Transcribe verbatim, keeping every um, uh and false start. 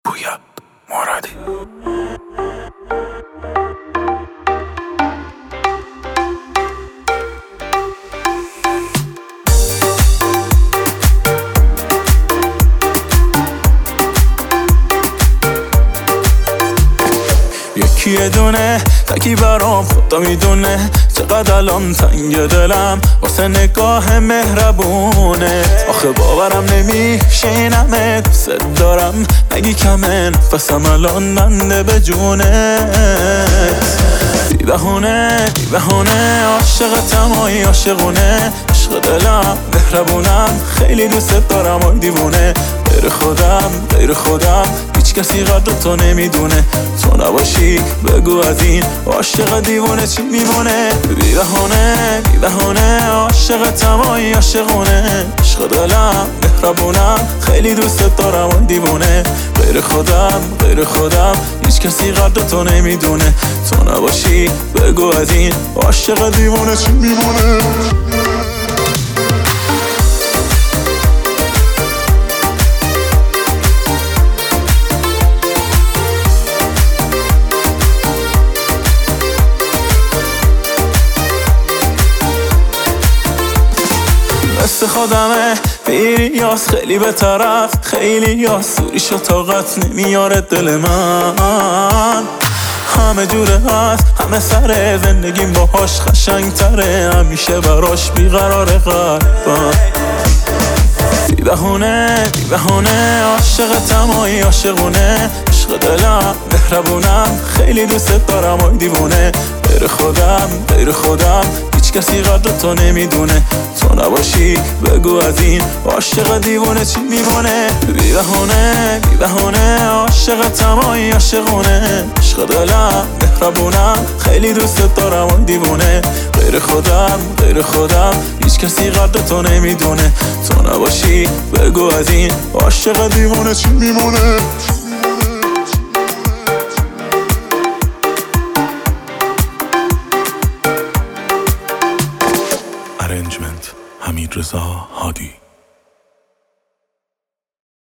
پویا مرادی. یکی یه دونه تکی برام خدا میدونه چقدر الان تنگ دلم واسه نگاه مهربونه. آخه باورم نمیشه این همه دوست دارم نگی کمه نفسم الان بنده به جونت. بی بهونه بی بهونه عاشقتم آی عاشقونه عشق دلم مهربونم خیلی دوست دارم آی دیوونه. غیر خودم غیر خودم هیچ کسی قدر تو نمیدونه. تو نباشی بگو از این عاشق دیوونه چی میمونه. بی بهونه بی بهونه عاشقتم آی عاشقونه عشق دلم مهربونم خیلی دوست دارم آی دیوونه. غیر خودم غیر خودم هیچ کسی قدر تو نمیدونه. تو نباشی بگو از این عاشق دیوونه چی میمونه. مثل خودمه بیری یاس خیلی به طرف خیلی یاس سوریش و طاقت نمیاره دل من. همه جوره هست همه سره زندگیم باهاش خشنگ تره همیشه براش بیقراره قلبم. بی بهونه بی بهونه عاشقتم آی عاشقونه عشق دلم مهربونم خیلی دوست دارم آی دیوونه. غیر خودم غیر خودم هیچ کسی قدر تو نمیدونه. تو نباشی بگو از این عاشق دیوونه چی میمونه. بی بهونه بی بهونه عاشقتم آی عاشقونه عشق دلم مهربونم خیلی دوست دارم آی دیوونه. غیر خودم غیر خودم هیچ کسی قدر تو نمیدونه. تو نباشی بگو از این عاشق دیوونه چی میمونه. ارنجمنت حمیدرضا هادی.